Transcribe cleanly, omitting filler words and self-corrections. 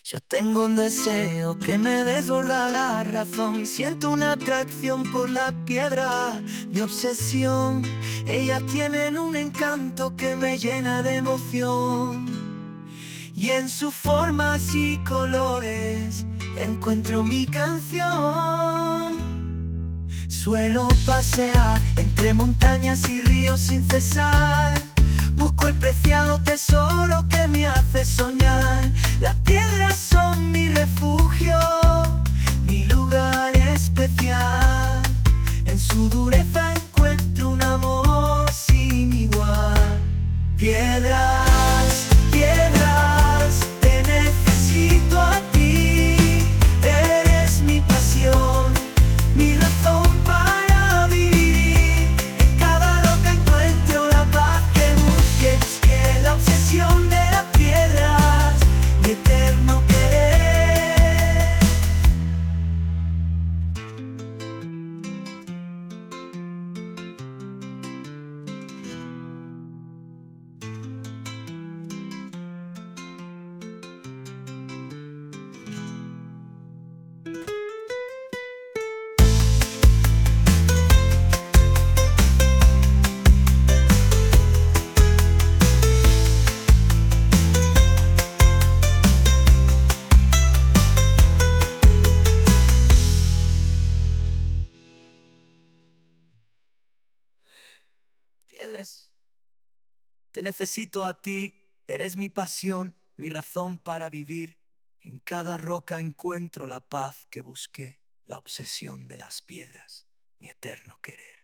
Yo tengo un deseo que me desborda la razón. Siento una atracción por la piedra, mi obsesión. Ellas tienen un encanto que me llena de emoción. Y en sus formas y colores encuentro mi canción. Suelo pasear entre montañas y ríos sin cesar. Busco el preciado tesoro que me hace soñar. Las piedras son mi refugio, mi lugar especial. En su dureza encuentro un amor sin igual. Piedras, piedras, te necesito a ti. Eres mi pasión, mi razón para vivir. En cada roca encuentro la paz que busqué. Que la obsesión de las piedras, mi eterno querer. Piedras, te necesito a ti, eres mi pasión, mi razón para vivir. En cada roca encuentro la paz que busqué, la obsesión de las piedras, mi eterno querer.